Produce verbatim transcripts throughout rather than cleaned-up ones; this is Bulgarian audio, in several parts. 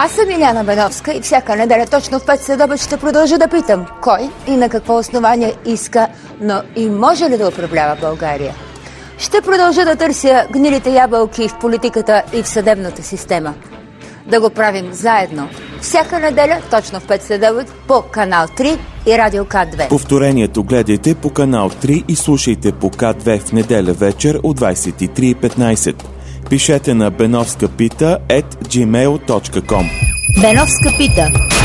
Аз съм Иляна Беновска и всяка неделя точно в пет следобед ще продължа да питам кой и на какво основание иска, но и може ли да управлява България. Ще продължа да търся гнилите ябълки в политиката и в съдебната система. Да го правим заедно. Всяка неделя точно в пет следобед по канал три и Радио К две. Повторението гледайте по канал три и слушайте по К две в неделя вечер от двадесет и три и петнадесет. Пишете на benovskapita ет джимейл точка ком. Беновска пита.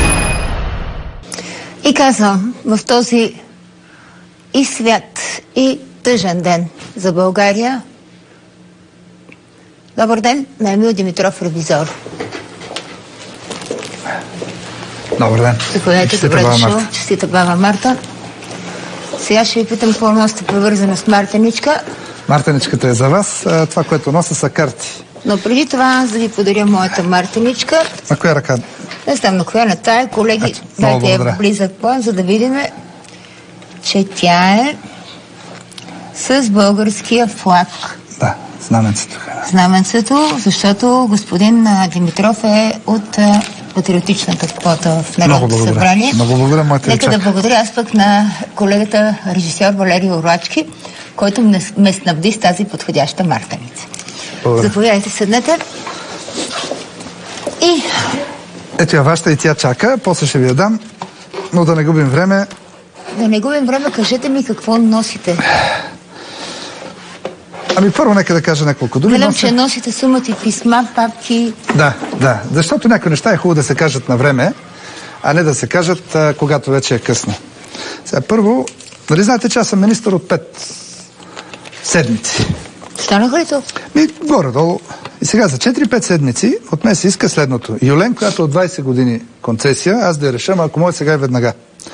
И казвам, в този и свят, и тъжен ден за България. Добър ден на Емил Димитров, ревизор. Добър ден. Заповядайте, добре дошъл. Честита баба Марта. Сега ще ви питам какво носите привързано с Мартеничка. Мартеничката е за вас. Това, което нося, са карти. Но преди това аз да ви подаря моята Мартеничка. На коя ръка? Не знам на коя, на тая. Колеги, Ето, дайте я в близък план, за да видим, че тя е с българския флаг. Да, знаменцето. Знаменцето, защото господин Димитров е от патриотичната квота в Народното събрание. Много благодаря, моята Нека да благодаря аз пък на колегата режисьор Валерий Орлачки, който ме снабди с тази подходяща мартеница. Заповядайте, седнете. И... Ето я вашата и тя чака, после ще ви я дам, но да не губим време. Да не губим време, кажете ми какво носите. Ами първо нека да кажа няколко думи. Гледам, че носите сумати писма, папки. Да, да, защото някои неща е хубаво да се кажат на време, а не да се кажат, а, когато вече е късно. Сега първо, нали знаете, че аз съм министър от пет седмици. Станаха ли то? Ми, горе-долу. И сега за четири-пет седмици от мен се иска следното. Юлен, която от двадесет години концесия, аз да я решам, ако може сега и веднага.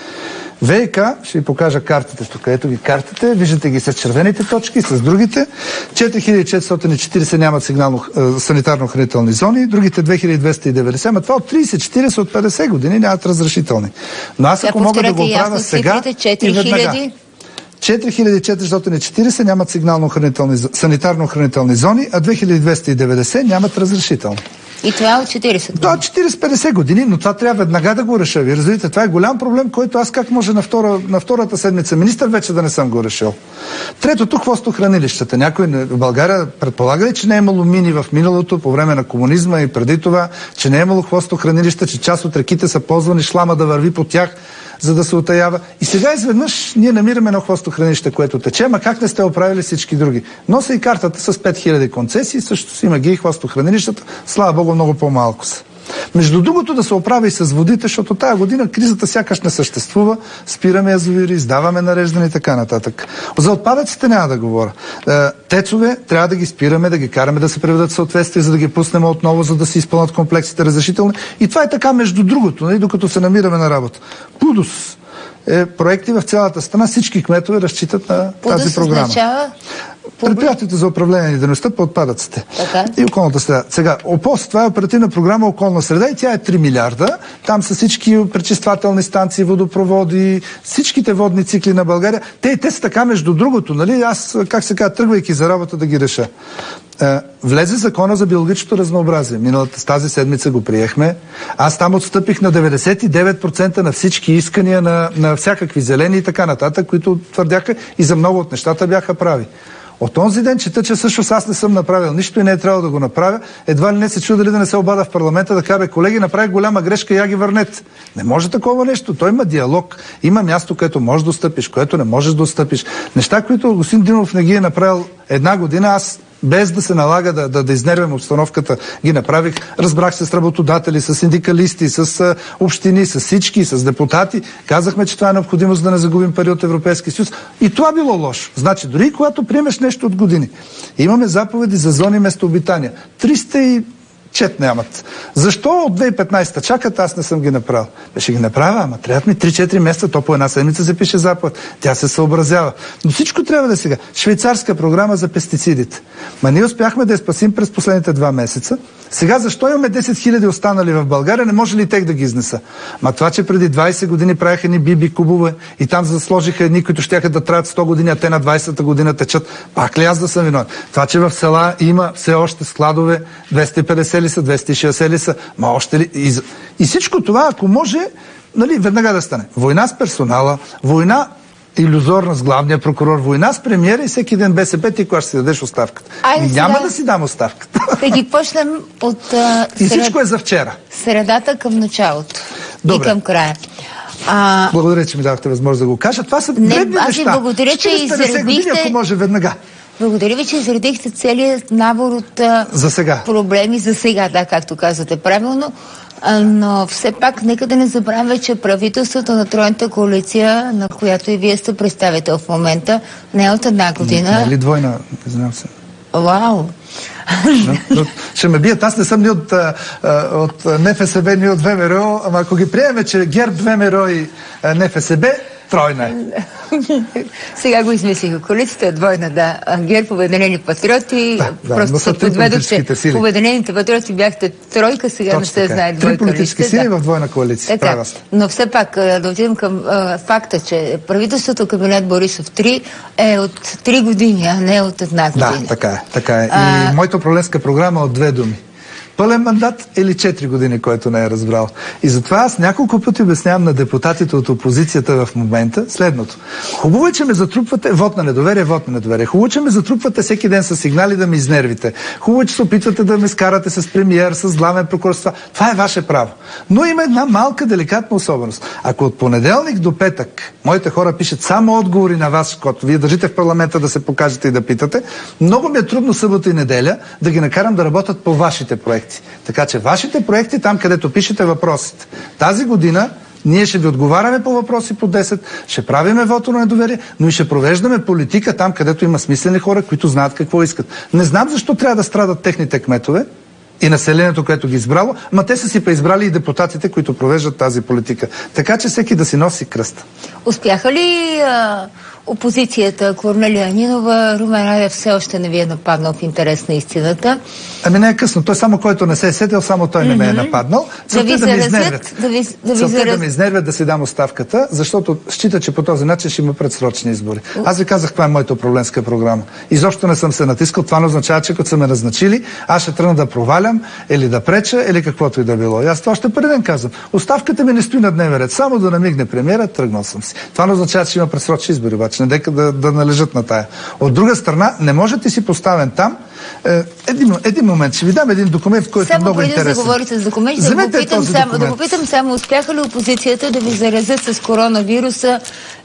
ВиК, ще ви покажа картите тук. Ето ги картите, виждате ги с червените точки, с другите. четири хиляди четиристотин и четиридесет нямат сигнално, е, санитарно-хранителни зони, другите две хиляди двеста и деветдесет, ама това от тридесет четиридесет от петдесет години нямат разрешителни. Но аз ако мога да го правя сега и веднага. четири хиляди четиристотин и четиридесет нямат сигнално-хранителни, санитарно-хранителни зони, а две хиляди двеста и деветдесет нямат разрешителни. И това от четиридесет години? Да, четиридесет-петдесет години, но това трябва веднага да го реша. Ви разбирате, това е голям проблем, който аз как може на, втора, на втората седмица министър вече да не съм го решил. Третото, хвостохранилищата. Някой в България предполага ли, че не е имало мини в миналото, по време на комунизма и преди това, че не е имало хвостохранилища, че част от реките са ползвани шлама да върви по тях, за да се утаява. И сега изведнъж ние намираме едно хвостохранилище, което тече, ама как не сте оправили всички други? Нося и картата с пет хиляди концесии, също си има ги и хвостохранилищата, слава Богу, много по-малко са. Между другото да се оправи и с водите, защото тая година кризата сякаш не съществува, спираме язовири, издаваме нареждане и така нататък. За отпадъците няма да говоря. Тецове трябва да ги спираме, да ги караме да се приведат в съответствие, за да ги пуснем отново, за да се изпълнят комплексите разрешителни. И това е така между другото, нали, докато се намираме на работа. ПУДОС е проекти в цялата страна, всички кметове разчитат на ПУДОС тази програма. Означава... Предприятието за управление на дейността по отпадъците. Така. И околната среда. Сега, ОПОС, това е оперативна програма околна среда и тя е три милиарда. Там са всички пречиствателни станции, водопроводи, всичките водни цикли на България. Те, те са така между другото, нали? Аз, как се казва, тръгвайки за работа да ги реша. Е, влезе закона за биологичното разнообразие. Миналата с тази седмица го приехме. Аз там отстъпих на деветдесет и девет процента на всички искания на, на всякакви зелени и така нататък, които твърдяха и за много от нещата бяха прави. От този ден чета, че всъщност аз не съм направил нищо и не е трябвало да го направя. Едва ли не се чудя дали да не се обада в парламента да каже, колеги, направих голяма грешка, я ги върнете. Не може такова нещо. Той има диалог. Има място, което можеш да отстъпиш, което не можеш да отстъпиш. Неща, които господин Димов не ги е направил една година, аз без да се налага да, да, да изнервям обстановката, ги направих. Разбрах се с работодатели, с синдикалисти, с а, общини, с всички, с депутати. Казахме, че това е необходимо, за да не загубим пари от Европейския съюз. И това било лошо. Значи, дори когато приемеш нещо от години, имаме заповеди за зони местообитания. триста и чет нямат. Защо от две хиляди и петнадесета чакат, аз не съм ги направил? Ще ги направя, ама трябва ми три-четири месеца, то по една седмица се пише заповед. Тя се съобразява. Но всичко трябва да е сега. Швейцарска програма за пестицидите. Ма ние успяхме да я спасим през последните два месеца. Сега защо имаме десет хиляди останали в България, не може ли тех да ги изнеса? Ма това, че преди двайсет години правиха ни биби кубове и там засложиха едни, които щяха да траят сто години, а те на двайсета година течат, пак ли аз да съм виновен? Това, че в села има все още складове, двеста и петдесет ли са, двеста и шейсет ли са, ма още ли? И, и всичко това, ако може, нали, веднага да стане. Война с персонала, война илюзорна с главния прокурор, война с премиера и всеки ден БСП, ти кога ще си дадеш оставката. Айде, няма сега... да си дам оставката. Да ги почнем от а, и сред... всичко е за вчера. Средата към началото. Добре. И към края. А... Благодаря, че ми дадохте възможност да го кажа. Това са не, дребни аз неща. Ви благодаря, че изредихте... години, ако може веднага. Благодаря ви, че изредихте целият набор от за сега. проблеми за сега, да, както казвате правилно. Но все пак нека да не забравяме, че правителството на тройната коалиция, на която и вие сте представител в момента, не е от една година. Не, не е ли двойна? Знам се. Вау! Но, но, ще ме бият. Аз не съм ни от, от НФСБ, ни от ВМРО, ама ако ги приемем, че ГЕРБ, ВМРО и НФСБ, тройна е. Сега го измислиха. Коалицията е двойна, да. ГЕРБ, Обединени патриоти, да, да, просто се подведох, че Обединените патриоти бяхте тройка, сега точно не се така. Знае двойка. Три политически сили да. В двойна коалиция. Така, но все пак да отидем към а, факта, че правителството кабинет Борисов три е от три години, а не от една година. Да, така е. Така е. А... И моята управленска програма е от две думи. Пълен мандат или четири години, който не е разбрал. И затова аз няколко пъти обяснявам на депутатите от опозицията в момента следното. Хубаво е, че ме затрупвате вод на недоверие, вод на недоверие. Хубаво е, че ме затрупвате всеки ден с сигнали да ме изнервите. Хубаво е, че се опитвате да ме скарате с премиер, с главен прокурор. Това е ваше право. Но има една малка деликатна особеност. Ако от понеделник до петък моите хора пишат само отговори на вас, когато вие държите в парламента да се покажете и да питате, много ми е трудно събота и неделя да ги накарам да работят по вашите проекти. Така че вашите проекти, там където пишете въпросите. Тази година ние ще ви отговаряме по въпроси по десет, ще правиме вото на недоверие, но и ще провеждаме политика там, където има смислени хора, които знаят какво искат. Не знам защо трябва да страдат техните кметове и населението, което ги избрало, ма те са си преизбрали и депутатите, които провеждат тази политика. Така че всеки да си носи кръста. Успяха ли а, опозицията, Корнелия Нинова, Румен Радев все още не ви е нападнал в интерес на истината? Ами не е късно. Той само който не се е сетил, само той не ме е нападнал. Целта да, да ме изнервят. Да ви, да ви Целта зараз... да ме изнервят, да си дам оставката, защото счита, че по този начин ще има предсрочни избори. Аз ви казах, това е моята управленска програма. Изобщо не съм се натискал. Това не означава, че като са ме назначили, аз ще тръгна да провалям или да преча, или каквото и да било. И аз това още преди ден казвам. Оставката ми не стои на дневен ред. Само да намигне премиера, тръгнал съм си. Това не означава, че има предсрочни избори, обаче не дека да, да належат на тая. От друга страна, не можете си поставен там. Е, един, един момент, ще ви дам един документ, който само е много интересен. Само преди да говорите с документ, да попитам, само, да попитам само, успяха ли опозицията да ви заразят с коронавируса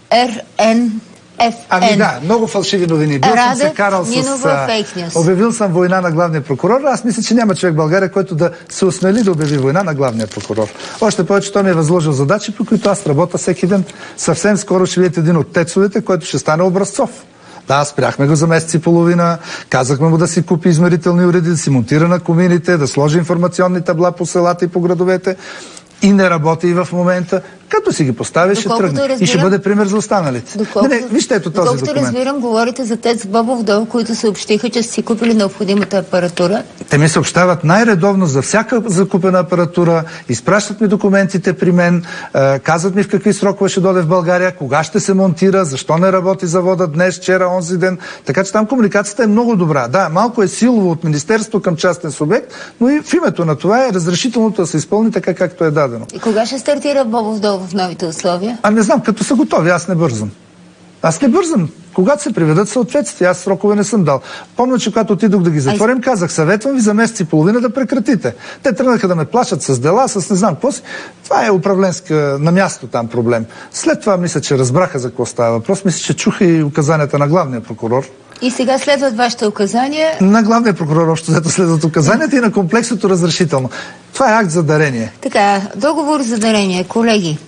Р Н Ф Н? Ами да, много фалшиви новини. Бил Радев, съм се карал Нинова, с... Обявил съм война на главния прокурор. Аз мисля, че няма човек в България, който да се осмели да обяви война на главния прокурор. Още повече той ми е възложил задачи, по които аз работя всеки ден. Съвсем скоро ще видите един от тецовете, който ще стане образцов. Да, спряхме го за месец и половина, казахме му да си купи измерителни уреди, да си монтира на комините, да сложи информационни табла по селата и по градовете. И не работи и в момента. Като си ги постави, ще тръгне. Разбирам, и ще бъде пример за останалите. Доколкото, не, не, вижте ето този документ. Доколкото разбирам, говорите за ТЕЦ Бобов дол, които съобщиха, че са си купили необходимата апаратура. Те ми съобщават най-редовно за всяка закупена апаратура, изпращат ми документите при мен, е, казват ми в какви срокове ще дойде в България, кога ще се монтира, защо не работи завода днес, вчера, онзи ден. Така че там комуникацията е много добра. Да, малко е силово от министерство към частен субект, но и в името на това е разрешителното да се изпълни така, както е дадено. И кога ще стартира Бобов дол в новите условия? А не знам, като са готови, аз не бързам. Аз не бързам. Когато се приведат съответствия, аз срокове не съм дал. Помня, че когато отидох да ги затворим, казах, съветвам ви за месец и половина да прекратите. Те тръгнаха да ме плашат с дела, с не знам какво си. Това е управленска на място там проблем. След това мисля, че разбраха за какво става въпрос. Мисля, че чуха и указанията на главния прокурор. И сега следват вашите указания? На главния прокурор още взето следват указанията и на комплексното разрешително. Това е акт за дарение. Така, договор за дарение. Колеги,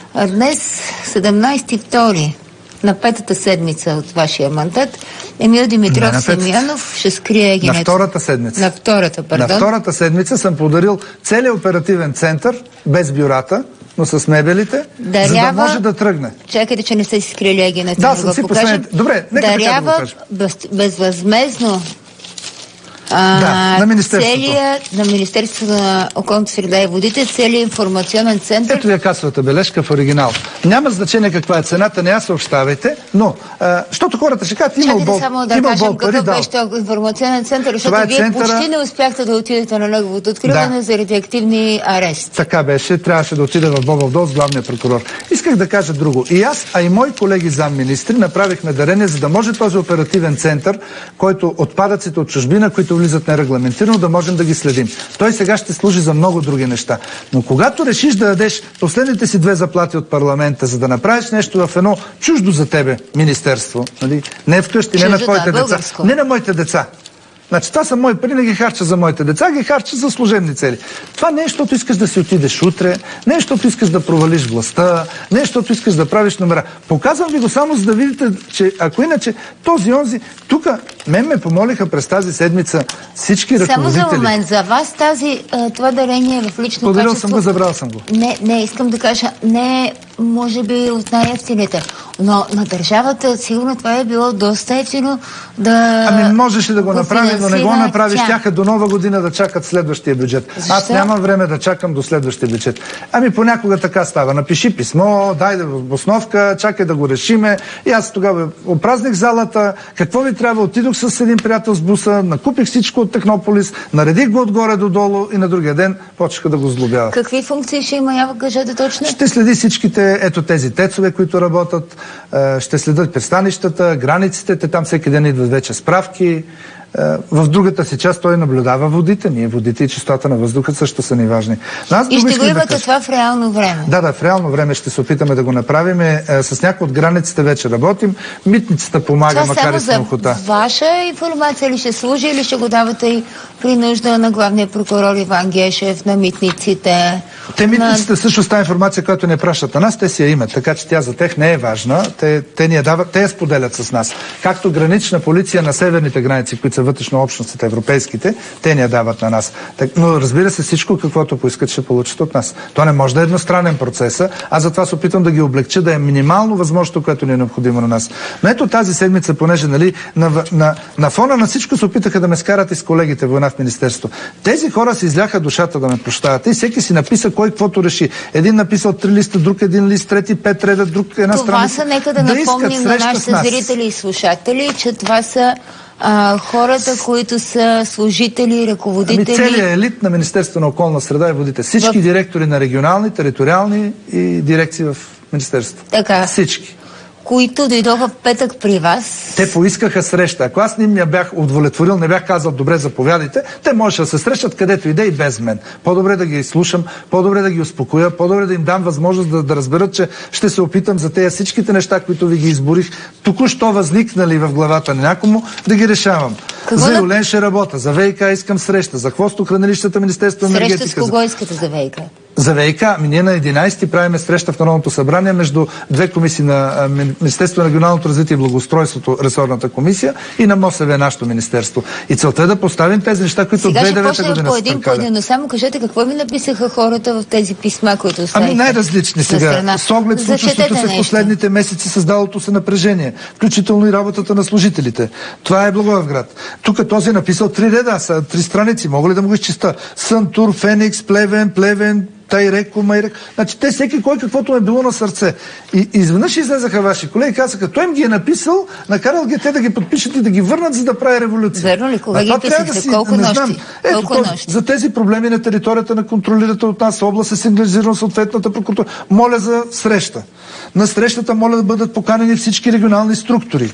днес, седемнайсети февруари, на петата седмица от вашия мандат, Емил Димитров Симеонов ще скрие генет... На втората седмица. На втората, пардон. На втората седмица съм подарил целият оперативен център, без бюрата, но с мебелите, дарява... за да може да тръгне. Чакайте, че не сте си скрили егенето. Да, съм си последните. Добре, нека дарява така да го кажа. Без, безвъзмезно А, да, на Министерството. Целият, на Министерството на околната среда и водите, целият информационен център. Ето ви е касовата бележка в оригинал. Няма значение каква е цената, не я съобщавайте, но, а, защото хората ще кажат, имал бол, само да имал кажем бол пари, какъв да. беше този информационен център, защото е вие центъра... почти не успяхте да отидете на неговото откриване, да, заради активни арести. Така беше, трябваше да отида в Бобов дол с главния прокурор. Исках да кажа друго. И аз, а и мои колеги замминистри направихме дарение, за да може този оперативен център, който отпадъците от чужбина, които влизат нерегламентирано, да можем да ги следим. Той сега ще служи за много други неща. Но когато решиш да дадеш последните си две заплати от парламента, за да направиш нещо в едно чуждо за тебе министерство, нали? Не вкъщи, не на твоите да, деца, не на моите деца. Значи това са мои пари, не ги харча за моите деца, ги харча за служебни цели. Това не е, защото искаш да си отидеш утре, не е, защото искаш да провалиш властта, не е, защото искаш да правиш номера. Показвам ви го само, за да видите, че ако иначе този онзи, тук мен ме помолиха през тази седмица всички ръководители. Само за момент, за вас тази, това дарение е в лично Поделил качество. съм го, забрал съм го. Не, не, искам да кажа, не може би от най-ефтините, но на държавата сигурно това е било доста ефтино да... Ами можеше да го направи, но не го направи. Тя. Щяха до нова година да чакат следващия бюджет. Защо? Аз нямам време да чакам до следващия бюджет. Ами понякога така става. Напиши писмо, дай да обосновка, чакай да го решиме. И аз тогава опразних залата. Какво ви трябва? Отидох с един приятел с буса, накупих всичко от Технополис, наредих го отгоре до долу и на другия ден почнаха да го злобяват. Какви функции ще има, я кажете точно? Ще следи всичките, ето тези тецове, които работят, ще следят пристанищата, границите, те там всеки ден идват вече справки. В другата си част той наблюдава водите. Ние водите и чистотата на въздуха също са ни важни. И ще го имате да това в реално време? Да, да, в реално време ще се опитаме да го направим. Е, с някои от границите вече работим. Митницата помага, това макар и с неохота. Това само за ваша информация ли ще служи или ще го давате и при нужда на главния прокурор Иван Гешев, на митниците? Те митниците на... също с тази информация, която не пращат на нас, те си я имат, така че тя за тях не е важна. Те, те ни я дават, те я споделят с нас. Както гранична полиция на северните граници, които са вътрешно общностите, европейските, те ни я дават на нас. Так, но разбира се, всичко, каквото поискат, ще получат от нас. То не може да е едностранен процес, а затова се опитам да ги облегча, да е минимално възможното, което ни е необходимо на нас. Но ето тази седмица, понеже нали, на, на, на фона на всичко се опитаха да ме скарат и с колегите война в министерството. Тези хора си изляха душата да ме прощават. И всеки си написа кой каквото реши. Един написал три листа, друг един лист, трети пет реда, друг една страница. Това са, нека да, да напомним на нашите зрители и слушатели, че това са а, хората, които са служители, ръководители. Ами целият елит на Министерството на околна среда и водите. Всички в... директори на регионални, териториални и дирекции в Министерството. Така. Всички. Които дойдоха в петък при вас. Те поискаха среща. Ако аз не я бях удовлетворил, не бях казал добре, заповядайте, те можеше да се срещат където иде и без мен. По-добре да ги слушам, по-добре да ги успокоя, по-добре да им дам възможност да, да разберат, че ще се опитам за тези всичките неща, които ви ги изборих, току-що възникнали в главата на някому, да ги решавам. Какво за Юлен ще работя, за ВиК искам среща, за хвостохранилищата, Министерство на енергетика. Среща с кого искате за ВиК? За ВиК, ами ние на единайсети правиме среща в Народното събрание между две комисии на Министерство на регионалното развитие и благоустройството, ресорната комисия, и на МОСВ, нашето министерство. И целта е да поставим тези неща, които от две хиляди и девета година по един, по един, но само кажете какво ми написаха хората в тези писма, които оставиха. Ами най-различни сега. С оглед случващото се в последните месеци, създалото се напрежение, включително и работата на служителите. Това е Благоевград. Тук този е написал три реда, са три страници. Мога ли да му го изчиста? Сънтур, Феникс, Плевен, Плевен, Тайреко, Майрек. Значи те всеки кой каквото е било на сърце. И изведнъж излезаха ваши колеги и казаха, той им ги е написал, накарал ги те да ги подпишат и да ги върнат, за да прави революция. Верно ли? Кога ги писахте? Да си, колко нощи? Ето, колко този, нощи? За тези проблеми на територията на контролирата от нас област е сигнализирано съответната прокуратура. Моля за среща. На срещата моля да бъдат поканени всички регионални структури.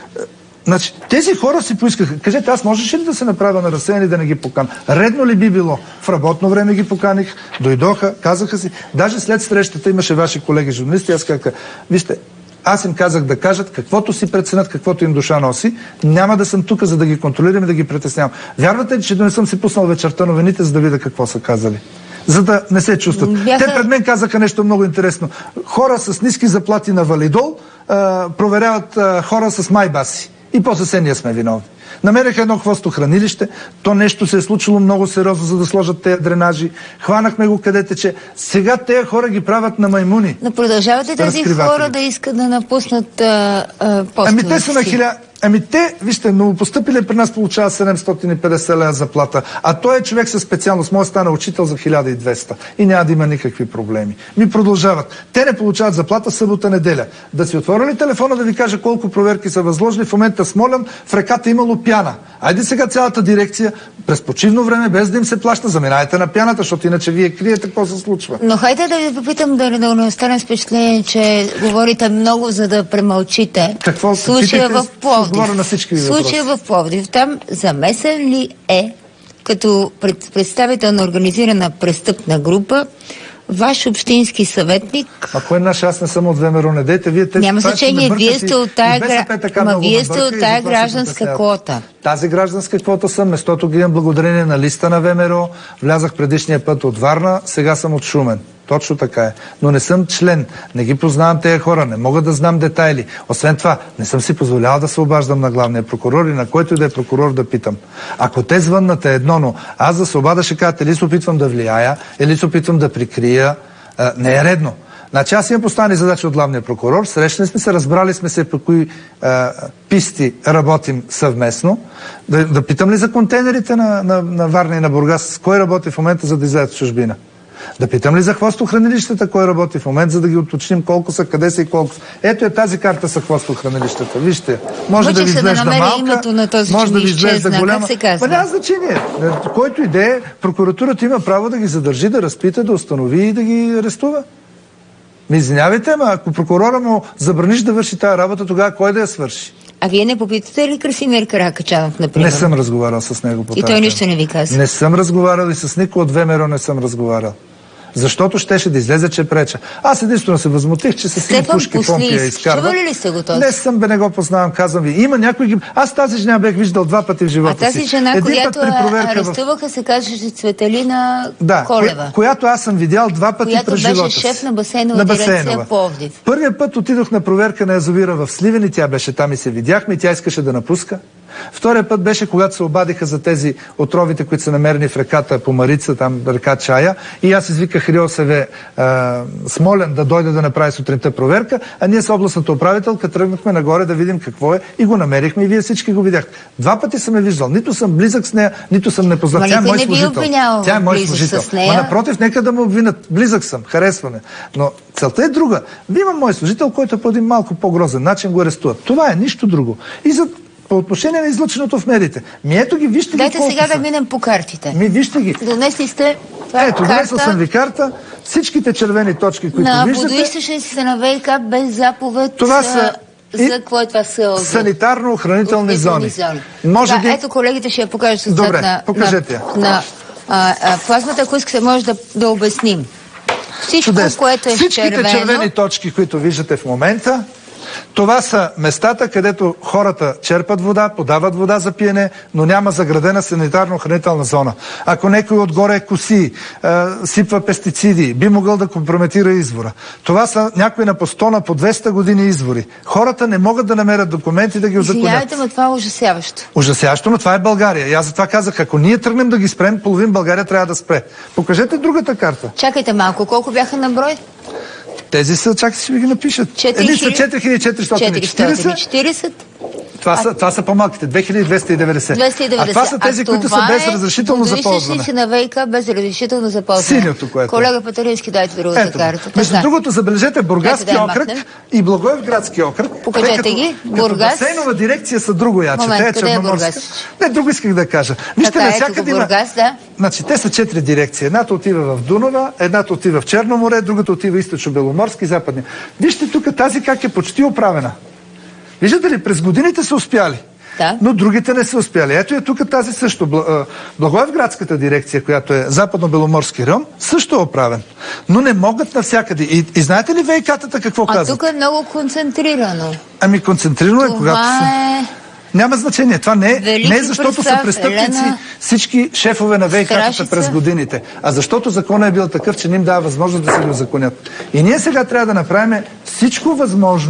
Значи, тези хора си поискаха. Кажете, аз можеше ли да се направя на разсеяни да не ги поканя? Редно ли би било? В работно време ги поканих, дойдоха, казаха си. Даже след срещата имаше ваши колеги журналисти, аз казах, вижте, аз им казах да кажат каквото си преценят, каквото им душа носи. Няма да съм тук, за да ги контролирам и да ги притеснявам. Вярвате ли, че да не съм си пуснал вечерта новините, за да видя какво са казали? За да не се чувстват. Бяха... Те пред мен казаха нещо много интересно. Хора с ниски заплати на Валидол а, проверяват а, хора с майбаси. И после се ние сме виновни. Намериха едно хвостохранилище, то нещо се е случило много сериозно, за да сложат тези дренажи. Хванахме го къде тече. Сега тези хора ги правят на маймуни. Но продължават ли тези хора да искат да напуснат а, а, постовете Ами те са на хиляда. Ами те, вижте, новопостъпили при нас получава седемстотин и петдесет лева заплата, а той е човек със специалност, може да стане учител за хиляда и двеста и няма да има никакви проблеми. Ми продължават. Те не получават заплата събота-неделя. Да си отворили телефона да ви кажа колко проверки са възложили. В момента Смолян, в реката имало пяна. Айде сега цялата дирекция през почивно време, без да им се плаща, заминайте на пяната, защото иначе вие криете какво се случва. Но хайде да ви попитам, да, да не остане с впечатление, че говорите много, за да премълчите. Какво случая в Пловдив? На всички случая в Пловдив. Там замесен ли е, като пред, представител на организирана престъпна група, ваш общински съветник? А кой е наш? Аз не съм от ВМРО, не дейте. Вие те, няма значение, вие сте от тая, гра... вие сте от тая гражданска квота. Тази гражданска квота съм, местото ги имам благодарение на листа на ВМРО. Влязах предишния път от Варна, сега съм от Шумен. Точно така е. Но не съм член. Не ги познавам тези хора. Не мога да знам детайли. Освен това, не съм си позволявал да се обаждам на главния прокурор и на който и да е прокурор да питам. Ако те звъннат е едно, но аз за се обада ще кажат, или се опитвам да влияя, или се опитвам да прикрия. А, не е редно. Значи аз имам поставени задачи от главния прокурор. Срещали сме се, разбрали сме се по кои а, писти работим съвместно. Да, да питам ли за контейнерите на, на, на Варна и на Бургас, с кой работи в момента, за да излязат в чужбина? Да питам ли за хвостохранилищата, кой работи в момент, за да ги уточним колко са, къде са и колко са. Ето е тази карта са хвостохранилищата. Вижте, може Мъчех да ви изглежда да малка, на този, може да ви изглежда голяма. Как се казва? Няма значение. Който иде, прокуратурата има право да ги задържи, да разпита, да установи и да ги арестува. Ми извинявайте, ама ако прокурора му забраниш да върши тази работа, тогава кой да я свърши? А вие не попитате ли Красимир Каракачанов, например? Не съм разговарял с него по И той нищо не ви каза? Не съм разговарял и с никой от ВМРО не съм разговарял. Защото щеше да излезе, че преча. Аз единствено се възмутих, че се сини пушки помпи я изкарва. Чували ли сте го този? Не съм, бе, не го познавам, казвам ви. Има някой ги... Аз тази жена бях виждал два пъти в живота си. А тази жена, Един която арестуваха, в... се казваше Цветелина да, Колева. Ко... която аз съм видял два пъти която през живота си. Която беше шеф на басейнова дирекция Пловдив. Първият път отидох на проверка на язовира в Сливен и тя беше там и се видяхме и тя искаше да напуска. Втория път беше, когато се обадиха за тези отровите, които са намерени в реката по Марица, там река Чая, и аз извиках РИОСВ Смолен да дойде да направи сутринта проверка, а ние с областната управителка тръгнахме нагоре да видим какво е и го намерихме и вие всички го видяхте. Два пъти съм я виждал. Нито съм близък с нея, нито съм непознат. Тя е мой служител. Тя е мой служител. Ма напротив, нека да му обвинат. Близък съм, харесваме. Но целта е друга. Ви имам мой служител, който по един малко по-грозен начин го арестуват. Това е нищо друго. И за по отношение на излъченото в медиите. Ми ето ги, вижте ги. Дайте колко сега са. Да минем по картите. Ми вижте ги. Донесли сте това ето, донесъл съм ви карта. Всичките червени точки, които на виждате. На водоизточниците на ВиК без заповед. Това са за какво е това село? Санитарно-охранителни зони. зони. Може да, би... Ето колегите ще я покажат с Добре, на, покажете я. На, на а, а, плазмата, ако искате, може да, да обясним. Всичко, Чудесно. което е Всичките червено... червени точки, които виждате в момента, това са местата, където хората черпат вода, подават вода за пиене, но няма заградена санитарно-охранителна зона. Ако някой отгоре коси, е, сипва пестициди, би могъл да компрометира извора. Това са някои на по сто, на по двеста години извори. Хората не могат да намерят документи да ги узаконят. Извинявайте, но това е ужасяващо. Ужасяващо, но това е България. И аз затова казах, ако ние тръгнем да ги спрем, половин България трябва да спре. Покажете другата карта. Чакайте малко, колко бяха на брой? Тези са, чакайте, ще ви ги напишат. Едни са четири хиляди четиристотин и четиридесет. Това са, това са по-малките, две хиляди двеста и деветдесет. двеста и деветдесет. А това са тези, а които са без разрешително за ползване. Си на ВиК без разрешително за ползване. Синьото, което. Колега Патарински, дайте другата Ето, карта. Между другото, забележете Бургаски да окръг и Благоевградски окръг. Покажете ги. Бургас. Като басейнова дирекция са друго яче. Момент, къде е Бургас? Не, друго исках да кажа. Вижте, навсякъде има... Бургас, да. Значи, те са четири дирекции. Едната отива в Дунава, едната отива в Черно море, другата отива източно-беломорски и западни. Вижте тук тази как е почти оправена. Виждате ли, през годините са успяли. Да. Но другите не са успяли. Ето е тук тази също. Благоевградската дирекция, която е Западно-Беломорски район, също е оправен. Но не могат навсякъде. И, и знаете ли ВиК-тата какво казват? А тук е много концентрирано. Ами концентрирано е, това когато са... Е... Няма значение. Това не е, не е защото са престъпници Елена... всички шефове на ВиК-тата през годините, а защото законът е бил такъв, че не им дава възможност да се го законят. И ние сега трябва да направим всичко възможно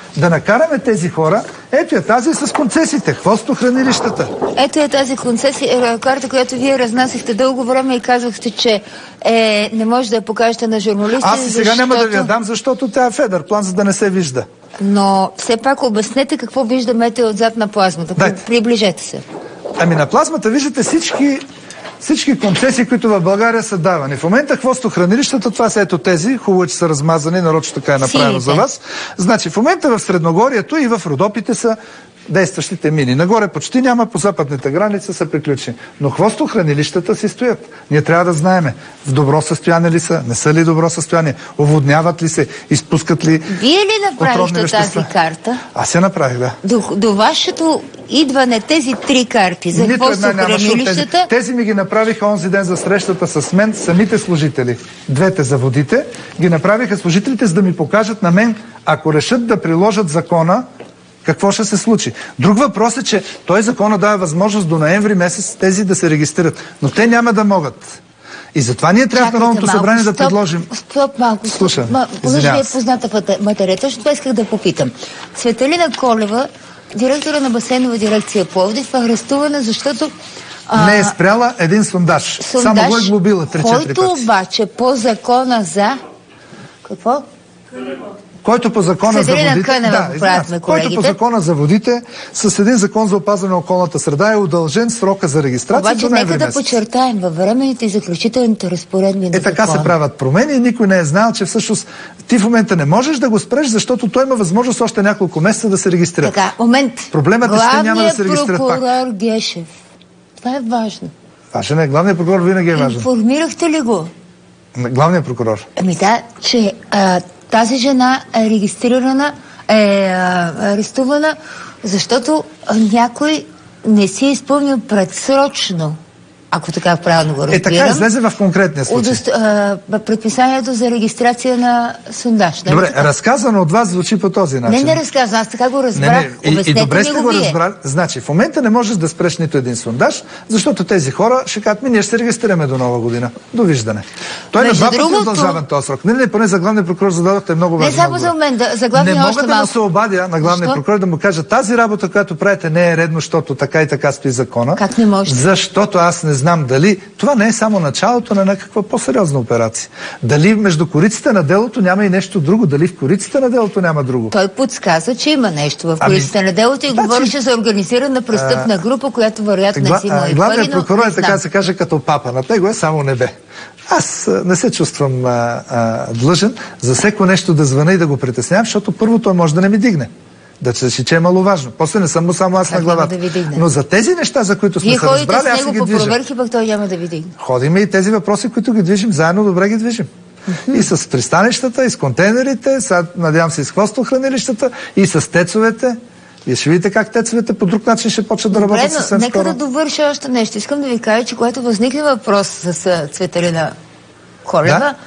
да накараме тези хора. Ето е тази с концесиите, хвостохранилищата. Ето е тази концесия, карта, която вие разнасяхте дълго време и казахте, че е, не може да я покажете на журналисти. Аз и сега защото... няма да ви я дам, защото тя е федър план, за да не се вижда. Но все пак обяснете какво виждаме отзад на плазмата. Дайте. Приближете се. Ами на плазмата виждате всички, всички концесии, които в България са давани. В момента хвостохранилищата, това са ето тези, хубаво, че са размазани, нарочно така е направено Сините. за вас. Значи в момента в Средногорието и в Родопите са действащите мини. Нагоре почти няма, по западните граници са приключени. Но хвостохранилищата си стоят. Ние трябва да знаеме в добро състояние ли са, не са ли добро състояние, оводняват ли се, изпускат ли Вие ли направихте вещества? тази карта? Аз я направих, да. До, до вашето идване тези три карти за Нито една нямаше от тези. хвостохранилищата... Тези ми ги направиха онзи ден за срещата с мен, самите служители. Двете за водите ги направиха служителите, за да ми покажат на мен, ако решат да приложат закона, какво ще се случи. Друг въпрос е, че той закона дава възможност до ноември месец тези да се регистрират. Но те няма да могат. И затова ние трябва в Народното събрание да предложим... Стоп малко. Слушам, Понеже ви е позната материя, точно това исках да попитам. Цветелина Колева, директора на басейнова дирекция Пловдив, е арестувана, защото... А, не е спряла един сондаж. сондаж Само го е глобила три-четири пъти. Който обаче по закона за... Какво? Който по закона за водите, Кънева, да, извиня, който по закона за водите с един закон за опазване на околната среда е удължен срока за регистрация обаче до ноември нека да месец. подчертаем във времените и заключителните разпоредби на Е, така закона. се правят промени и никой не е знал, че всъщност ти в момента не можеш да го спреш, защото той има възможност още няколко месеца да се регистрира. Така, момент. Проблемът е, че те няма да се регистрират пак. Главният прокурор Гешев. Това е важно. Важен е. Главният прокурор винаги е важен. Информирахте ли го? Главният прокурор. Ами да, че а, тази жена е регистрирана, е а, арестувана, защото а, някой не си е изпълнил предсрочно, ако така правилно го разбирам. Е, така излезе в конкретния случай. Удост... А, предписанието за регистрация на сондаж. Добре, така? Разказано от вас звучи по този начин. Не, не разказвам, аз така го разбрах. Не, не. И, и добре сте го вие. разбрали. Значи, в момента не можеш да спреш нито един сондаж, защото тези хора ще кажат, ми ние ще се регистрираме до нова година. Довиждане. Той Между на два пъти другото... удължаван този срок. Не, не, поне за главния прокурор зададохте много важно. Не само за мен, да, за главния не още мога да малко. му се обадя на главния прокурор да му кажа, тази работа, която правите, не е редно, защото така и така стои закона. Как не може? Защото аз не знам дали това не е само началото на някаква по-сериозна операция. Дали между кориците на делото няма и нещо друго, дали в кориците на делото няма друго. Той подсказа, че има нещо в кориците ами, на делото и значи, говореше за организирана престъпна а, група, която вероятно гла, не си има и главният пари, прокурор но е, така се каже, като папа. На него е само небе. Аз а, не се чувствам а, а, длъжен за всеко нещо да звъна и да го притеснявам, защото първо той може да не ми дигне. Да се че е маловажно. После не съм му само аз как на главата. Да но за тези неща, за които сме Вие се разбрали, аз ги ги по движим. проверки, пък той няма да ви дигне. Ходиме и тези въпроси, които ги движим, заедно добре ги движим. Mm-hmm. И с пристанищата, и с контейнерите, сега надявам се и с хвостохранилищата, и с тецовете. И ще видите как тецовете по друг начин ще почват да работят съвсем нека скоро. да довърша още нещо. Искам да ви кажа, че когато възникне въпрос с Цветелина Колева, да?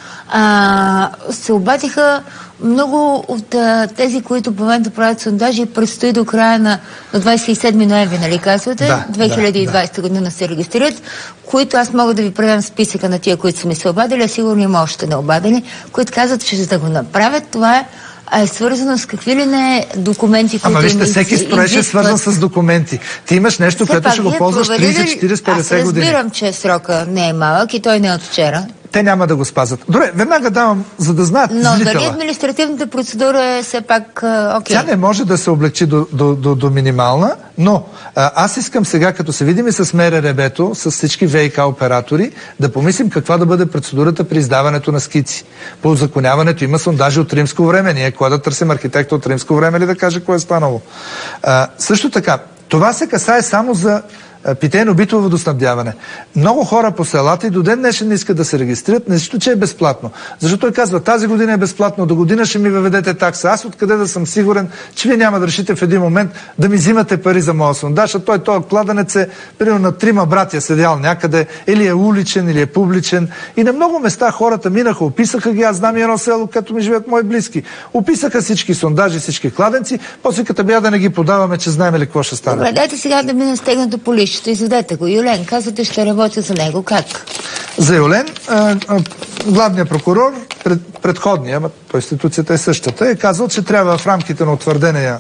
а, се обадиха много от а, тези, които в момента правят сондажи, предстои до края на до двадесет и седми ноември, нали казвате? Да, две хиляди и двадесета да. година се регистрират, които аз мога да ви предам списъка на тия, които са ми се обадили, а сигурно има още необадени, които казват, че за да го направят, това е А е свързано с какви ли не документи, които... Ама вижте, всеки строеж е свързан с документи. Ти имаш нещо, Все което пак, ще го ползваш тридесет, четиридесет, петдесет години. Аз разбирам, че срока не е малък и той не е от вчера. Те няма да го спазват. Добре, веднага давам, за да знаят Но зрителя. дали административната процедура е все пак окей? Тя не може да се облегчи до, до, до, до минимална, но а, аз искам сега, като се видим и с МРРБ-то, с всички ВиК оператори, да помислим каква да бъде процедурата при издаването на скици. По узаконяването има сондажи от римско време. Ние кога да търсим архитекта от римско време ли да каже кое е станало? А, също така, това се касае само за питейно-битово водоснабдяване. Много хора по селата и до ден днешен не искат да се регистрират, нещо, че е безплатно. Защото той казва, тази година е безплатно, до година ще ми въведете такса. Аз откъде да съм сигурен, че вие няма да решите в един момент да ми взимате пари за моя сондаж, а той този кладенец е примерно на трима братя седял някъде, или е уличен, или е публичен. И на много места хората минаха, описаха ги, аз знам и едно село, като ми живеят мои близки. Описаха всички сондажи, всички кладенци, после като бя да не ги подаваме, че знаем ли какво ще стане. Добре, дайте сега да мине стегнато по лището. Изведете го. Юлен, казвате, ще работя за него. Как? За Юлен, а, а, главният прокурор, пред, предходния, по институцията е същата, е казал, че трябва в рамките на утвърдения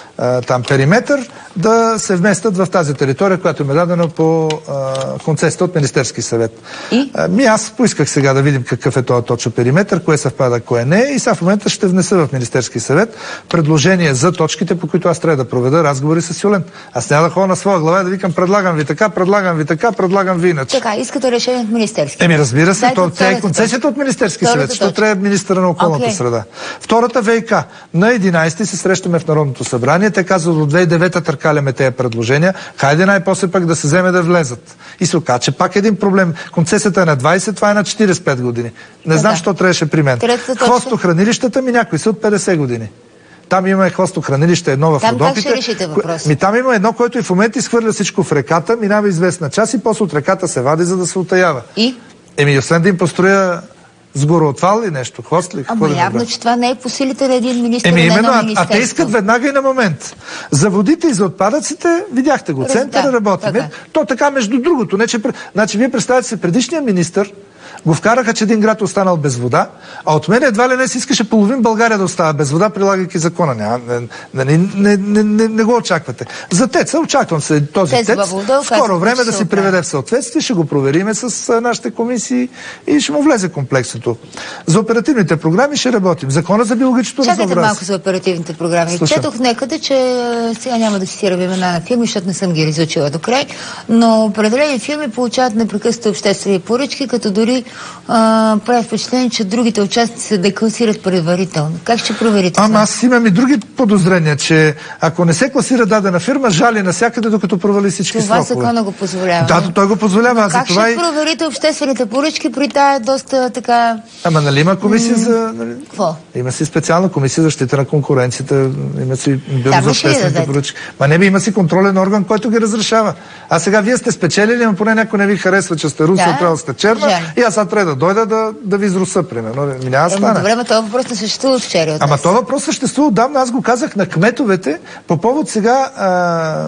там периметър да се вместят в тази територия, която им е дадена по концесията от Министерски съвет. И? Ми аз поисках сега да видим какъв е този точно периметър, кое съвпада, кое не е, и сега в момента ще внеса в Министерски съвет предложение за точките, по които аз трябва да проведа разговори с Юлен. Аз няма да ходя на своя глава и да викам, предлагам ви така, предлагам ви така, предлагам ви иначе. Така, искате решение от Министерски. Еми разбира се, то, тя е концесията от Министерски съвет, защото трябва министъра на околната okay. среда. Втората ВиК. На единайсети се срещаме в Народното събрание. Те казват, до две хиляди и девета търкаляме тези предложения. Хайде най-после пък да се вземе да влезат. И се оказа, че пак един проблем. Концесията е на двайсет, това е на четирийсет и пет години. Не знам, що трябваше при мен. Хвостохранилищата ми някои са от петдесет години. Там има хвостохранилище едно в Родопите. Родопите. Там как ще решите въпроса? Ми там има едно, което и в момента изхвърля всичко в реката, минава известна част и после от реката се вади, за да се утаява. И? Еми, освен да им построя с гороотвал ли нещо? Хвост ли? Ама явно, добре? Че това не е по силите на един министър. Еми, на именно, едно а, а те искат веднага и на момент. За водите и за отпадъците, видяхте го, центъра да, работи. така. То така, между другото, не че... Значи, вие представяте се, предишния министър го вкараха, че един град останал без вода, а от мен едва ли не си искаше половин България да остава без вода, прилагайки закона. Не, не, не, не, не, не, не го очаквате. За ТЕЦ, очаквам се този ТЕЦ, ТЕЦ в скоро време да си приведе в съответствие, ще го провериме с нашите комисии и ще му влезе комплексното. За оперативните програми ще работим. Закона за биологичното разнообразие. Чакайте малко за оперативните програми. Слушам. Четох някъде, че сега няма да цитирам имена на фирми, защото не съм ги изучила до край, но определени фирми получават непрекъснато обществени поръчки, като дори а, прави впечатление, че другите участници се декласират предварително. Как ще проверите това? Ама аз имам и други подозрения, че ако не се класира дадена фирма, жали навсякъде, докато провали всички това срокове. Това закона го позволява. Да, той го позволява. Как за това ще и... проверите обществените поръчки при тая доста така... Ама нали има комисия за... Нали... Какво? Има си специална комисия за защита на конкуренцията, има си бюро за обществените да поръчки. Ма не би, има си контролен орган, който ги разрешава. А сега вие сте спечелили, но поне някой не ви харесва, че сте руса, да, трябва да сте черна, жали. И аз сега трябва да дойда да, да ви изруса, примерно. Ми няма да стане. Добре, но това въпрос не съществува вчера от Ама това въпрос съществува отдавна. Аз го казах на кметовете по повод сега... А...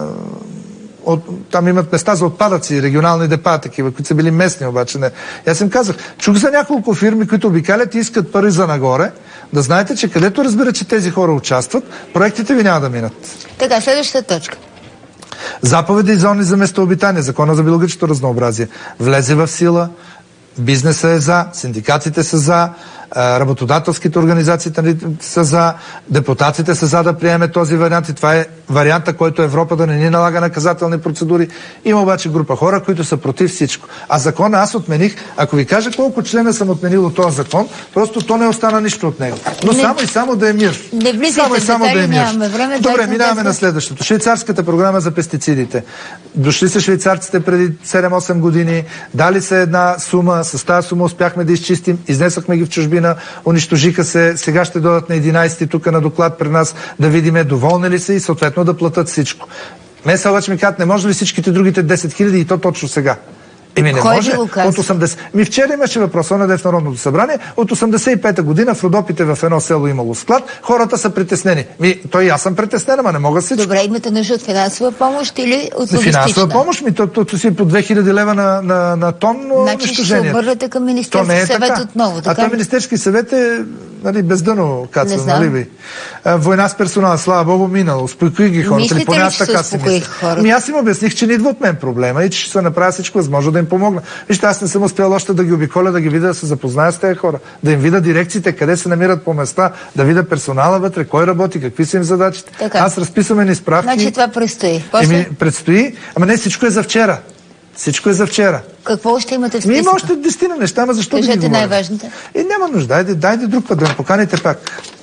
От, там имат места за отпадъци, регионални депа, такива, които са били местни, обаче не. И аз им казах, чух за няколко фирми, които обикалят и искат пари за нагоре, да знаете, че където разбира, че тези хора участват, проектите ви няма да минат. Така, следващата точка. Заповеди и зони за местообитание, закона за биологичното разнообразие. Влезе в сила, бизнеса е за, синдикатите са за, работодателските организации са за, депутатите са за да приеме този вариант и това е варианта, който Европа да не ни налага наказателни процедури. Има обаче група хора, които са против всичко. А закона аз отмених. Ако ви кажа колко члена съм отменил от този закон, просто то не остана нищо от него. Но не, само и само да е мир. Не влизайте само и само детали, да е мир. нямаме време. Добре, минаваме на следващото. Швейцарската програма за пестицидите. Дошли са швейцарците преди седем-осем години, дали се една сума, с тази сума успяхме да изчистим, изнесахме ги в чужбина, унищожиха се, сега ще дойдат на единайсети тук на доклад при нас да видиме доволни ли са и съответно да платят всичко. Меса обаче ми казват, не може ли всичките другите десет хиляди и то точно сега? Еми не Кой може. От осемдесет... Ми вчера имаше въпрос, он е в Народното събрание. От осемдесет и пета година в Родопите в едно село имало склад. Хората са притеснени. Ми, той и аз съм притеснен, ама не мога всичко. Добре, имате нужда от финансова помощ или от логистична? Финансова помощ, ми то, то, то си по две хиляди лева на, на, на тон унищожение. Значи ще се обърнете към Министерски е съвет така. отново, така? А то Министерски съвет е нали, бездъно кацва, нали ви? Война с персонала, слава Богу, минало. Успокои ги хората. Мислите поне ли, аз така си мисля. Ми аз им обясних, че не идва от мен проблема и че ще се направя всичко възможно да им помогна. Вижте, аз не съм успял още да ги обиколя, да ги видя, да се запозная с тези хора, да им видя дирекциите, къде се намират по места, да видя персонала вътре, кой работи, какви са им задачите. Така. Аз разписваме ни справки. Значи това предстои. После... Еми, предстои, ама не всичко е за вчера. Всичко е за вчера. Какво ще имате в списъка? Ми има още десетина неща, ама защо Кажете да ги говорим? най-важните. Е, няма нужда. Дайде, дайде друг път да ме поканите пак.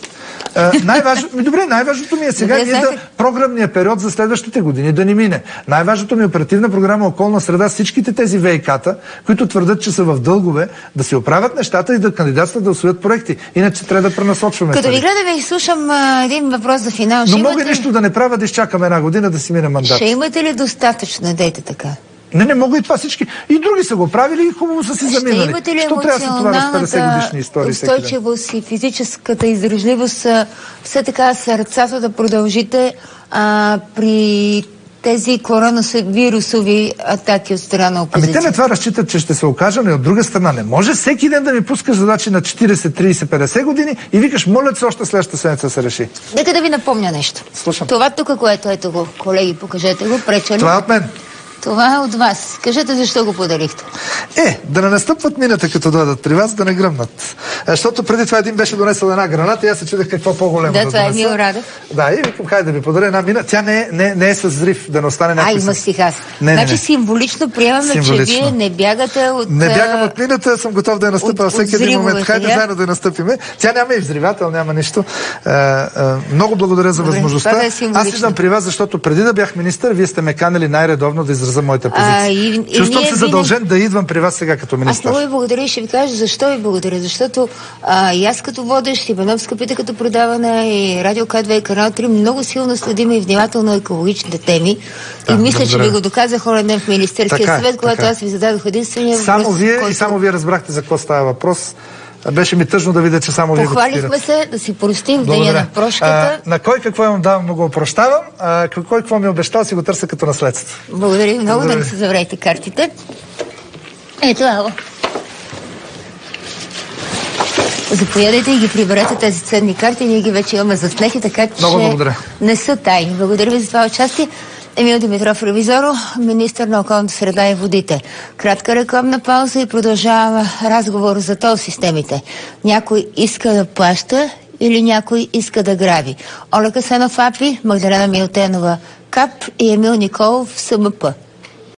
Uh, най-важното, ми, добре, най-важното ми е сега добре, ние да, програмния период за следващите години да ни мине. Най-важното ми е оперативна програма Околна среда, всичките тези ВиК-та, които твърдят, че са в дългове, да си оправят нещата и да кандидатстват да усвоят проекти. Иначе трябва да пренасочваме. Като ви гледаме и слушам а, един въпрос за финал. Но ще мога имате... нищо да не правя, да изчакам една година да си мине мандат. Ще имате ли достатъчно, дейте така? Не, не мога и това всички. И други са го правили и хубаво са си заминали. Ще имате ли Що трябва да се това с петдесет годишни истории? Устойчивост и физическата издръжливост, все така сърцато да продължите а, при тези коронавирусови атаки от страна на опозиция? Ами те на това разчитат, че ще се окажа, но и от друга страна не може всеки ден да ми пускаш задачи на четирийсет, трийсет, петдесет години и викаш, моля се още следващата седмица се реши. Нека да ви напомня нещо. Слушам. Това тук, което ето го, колеги, покажете го, преча ли? Това е от мен. Това е от вас. Кажете защо го подарихте. Е, да не настъпват мината, като дойдат при вас, да не гръмнат. Защото преди това един беше донесъл една граната и аз се чудех какво по-големо да, да това е Емил Радев. Да, и викам, хайде да ви подаря една мина. Тя не е, не, не е с взрив, да не остане някакъв. А, има стих аз. Не, значи не, не. Символично приемаме, Символично. че вие не бягате от... Не бягам от мината, съм готов да я настъпя във всеки един момент. Хайде я? заедно да я настъпиме. Тя няма и взривател, няма нищо. А, а, много благодаря за Добре, възможността. да е аз идвам при вас, защото преди да бях министър, вие сте ме канали най-редовно да изразя моята позиция. А, и, и Чувствам се задължен винаги... да идвам при вас сега като министър. Аз много ви благодаря и ще ви кажа защо ви благодаря. Защото а, и аз като водещ, и Беновска пита като предаване, и Радио К две и Канал три много силно следим и внимателно екологичните теми. Да, и мисля, благодаря. Че ви го доказах онен ден в Министерския така, съвет, когато така. аз ви зададох единствения въпрос. Само вие който... и само вие разбрахте за какво става въпрос. Беше ми тъжно да видя, че само вие го Похвалихме се да си простим в деня на прошката. А, на кой какво имам давам, му го опрощавам. А, кой какво ми обещал, си го търся като наследство. Благодаря ви много, Благодаря. да не се заврете картите. Ето, ало. Заповядайте и ги приберете тези ценни карти. Ние ги вече имаме заснети, така че много благодаря. Не са тайни. Благодаря ви за това участие. Емил Димитров Ревизоро, министър на околната среда и водите. Кратка рекламна пауза и продължаваме разговор за тол системите. Някой иска да плаща или някой иска да граби? Оля Касенов АПИ, Магдалена Милтенова КАП и Емил Николов СМП.